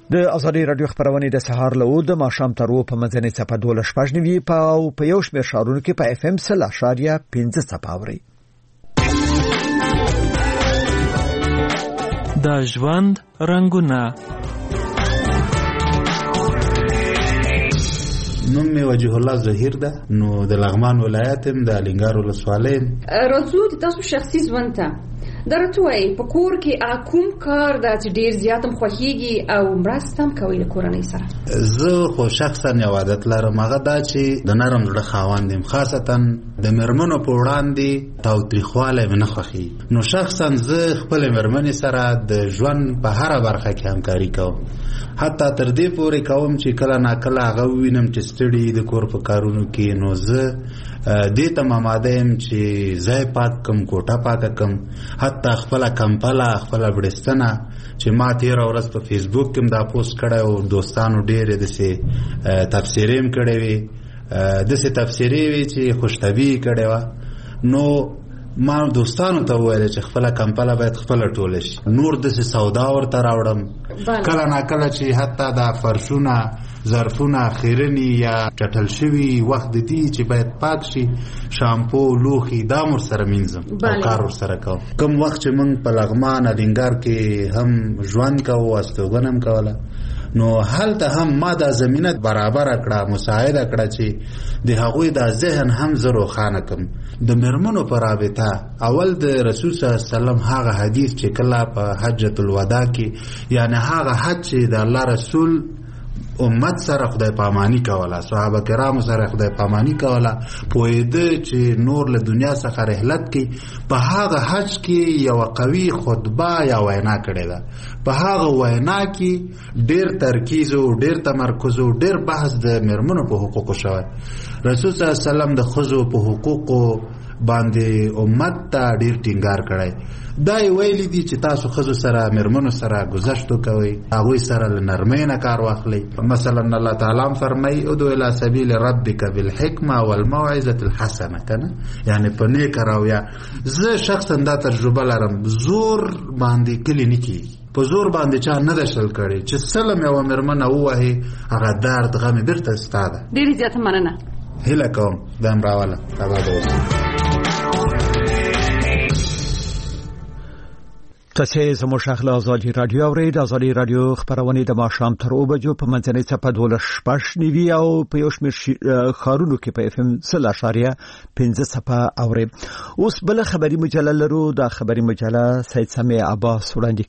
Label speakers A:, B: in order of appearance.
A: د ازادي رادیو خبرونه د سهار له 2 د ماښام تر 2 په منځنۍ صفه 12 په یو شمېر ښارونو کې په FM 0.5 صفه اوري.
B: د ژوند رنگونه.
C: نوم می وجه الله ظهیر ده، نو د لغمان ولایت د الینګار ولسوالۍ.
D: راځو د تاسو شخصي ژوند ته. درتوي په کور کې کوم کار د ډیر زیاتم خوښیږي او مرستم کوي د کورنۍ سره؟
C: زه خو شخصا یو عادت لرم، هغه دا چې د نرم زړه خاوندم، خاصتا د مرمنو په وړاندې تاوتریخوالی مې نه خوښي. نو شخصا زه خپل مرمنې سره د ژوند په هر برخه کې همکاري کوم، حتی تر دې پورې کوم چې کله ناکله هغه وینم چې ستړي د کور په کارونو کې، نو زه دې ته آماده یم چې ځای پاک کم، کوټه پاکه کم، حتی خپله کمپله خپله بړستنه چې ما تېره ورځ په فیسبوک کې دا پوسټ کړی او دوستانو ډېرې داسې تبصرې هم کړې وې، داسې تبصرې وې چې خوشطبعي کړې وه. نو ما دوستانو ته وویل چې خپله کمپله باید خپله ټوله شي، نور داسې سودا ورته راوړم. کله ناکله چې حتی دا فرشونه، ظرفونه، خیرنې یا چټل شوي وخت د دې چې باید پاک شي، شامپو، لوښي، دا مور سره مینځم او کار ورسره کوم. کوم وخت چې موږ په لغمان الینګار کې هم ژوند کوو، استوګنه هم کوله، نو هلته هم ما دا زمینه برابر کړه، مساعده کړه چې د هغوی دا ذهن هم زه روښانه کړم. د مرمنو په رابطه اول د رسول صلی الله علیه وسلم هغه حدیث چې کله په حجۃ الوداع کې، یعنی هغه حج چې د الله رسول امت سره خدای پامانی کوله، صحابه کرامو سره خدای پامانی کوله، پوهیده چې نور له دنیا څخه رحلت کی، په هغه حج کې یو قوي خطبه یا وینا کړې ده. په هغه وینا کې ډیر ترکیز او ډیر تمرکز او ډیر بحث د مرمنو په حقوقو شوی. رسول صلی الله علیه وسلم د ښځو په حقوقو باندې امت ته ډیر ټینګار کړی. دا ویلي دي چې تاسو ښځو سره، مرمنو سره گذشت وکوئ، هغوی سره له نرمۍ نه کار واخلئ. مثلا الله تعالی فرمایي ادعو الی سبیل ربک بالحکمه والموعظه الحسنه، کنه یعنی په نیک رویه. زه شخصا دا تجربه لرم، زور باندې کلی نه کیږي، په زور باندې چا نه ده شل کړی چې سلم یوه مرمنه ووهي، هغه درد غمې بیرته ستا ده.
D: ډېرې زیاته مننه.
C: هیله کوم دا امراوله آباد اوسئ.
A: تاسو زموږ شغله ازادي رادیو اورئ. د ازادي رادیو خبرونه د ماښام تر 2 بجو په منځنۍ صفه 12 او په یو شمېر ښارونو کې په FM 0.5 صفه اورئ. اوس بل خبري مجله لرو. د خبري مجله سید سمیع عباس وړاندې